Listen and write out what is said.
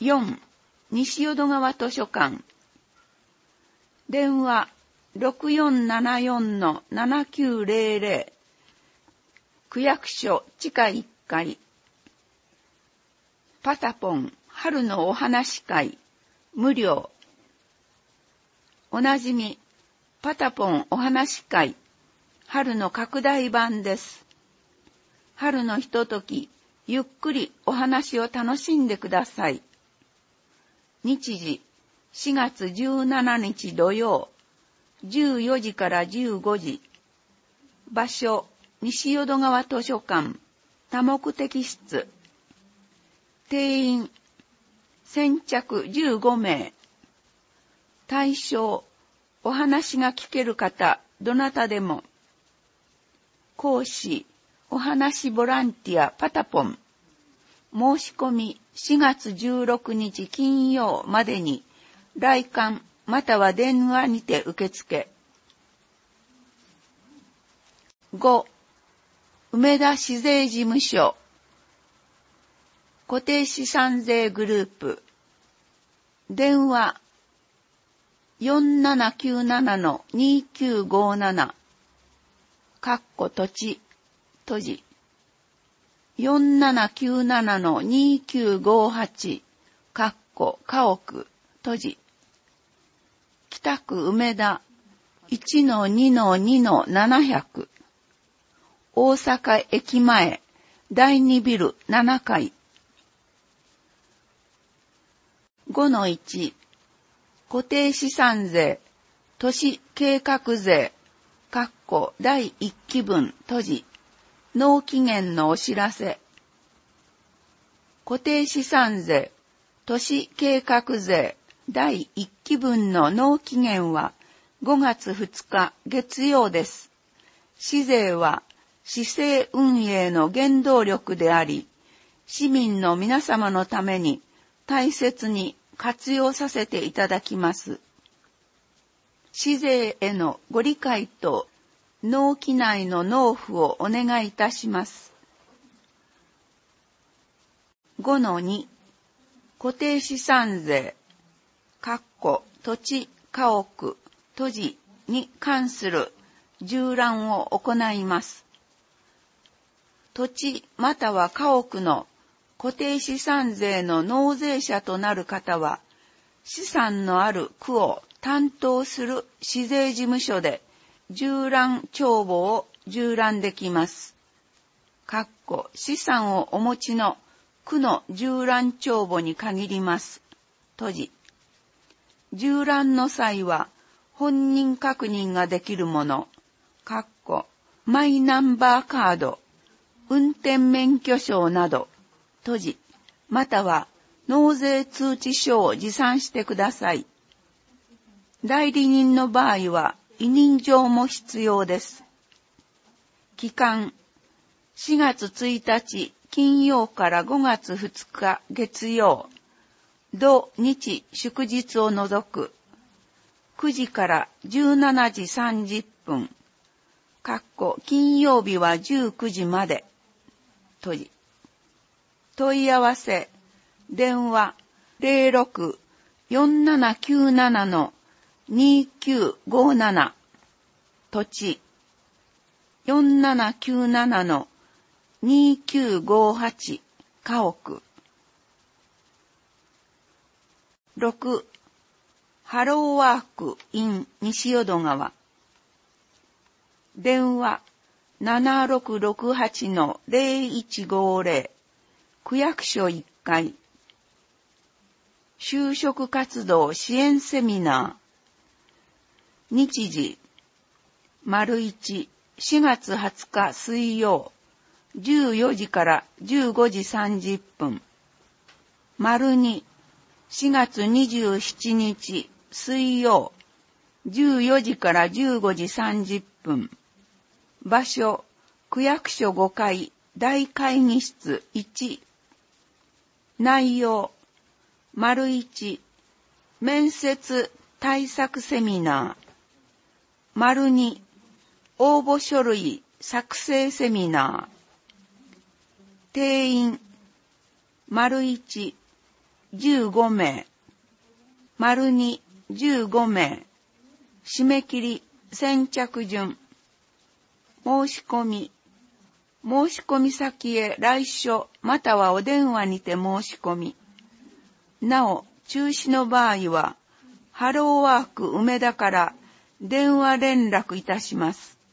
4、西淀川図書館。電話 6474-7900。区役所地下1階。パタポン春のお話会無料。おなじみパタポンお話会春の拡大版です。春のひとときゆっくりお話を楽しんでください。日時4月17日土曜14時から15時。場所西淀川図書館多目的室。定員先着15名。対象お話が聞ける方どなたでも。講師お話ボランティアパタポン。申し込み4月16日金曜までに来館または電話にて受付。5、梅田市税事務所固定資産税グループ。電話 4797-2957 土地閉じ 4797-2958 家屋閉じ。北区梅田 1-2-2-700 大阪駅前第2ビル7階。5-1 固定資産税都市計画税第1期分閉じ納期限のお知らせ。固定資産税都市計画税第1期分の納期限は5月2日月曜です。市税は市政運営の原動力であり、市民の皆様のために大切に活用させていただきます。市税へのご理解と納期内の納付をお願いいたします。5-2 固定資産税土地家屋土地に関する縦覧を行います。土地または家屋の固定資産税の納税者となる方は、資産のある区を担当する市税事務所で縦覧帳簿を縦覧できます。資産をお持ちの区の縦覧帳簿に限ります。閉じ。縦覧の際は本人確認ができるもの、マイナンバーカード、運転免許証など、閉じ、または納税通知書を持参してください。代理人の場合は委任状も必要です。期間、4月1日金曜から5月2日月曜、土日祝日を除く、9時から17時30分、金曜日は19時まで、閉じ。問い合わせ、電話 06-4797-2957 土地 4797-2958 家屋。6. ハローワーク in 西淀川。電話 7668-0150 区役所1階。就職活動支援セミナー。日時 ①4 月20日水曜14時から15時30分。2 4月27日水曜14時から15時30分。場所区役所5階大会議室1。内容 ① 面接対策セミナー。2応募書類作成セミナー。定員 ① 15名。丸2、15名。締め切り、先着順。申し込み。申し込み先へ来所またはお電話にて申し込み。なお、中止の場合は、ハローワーク梅田から電話連絡いたします。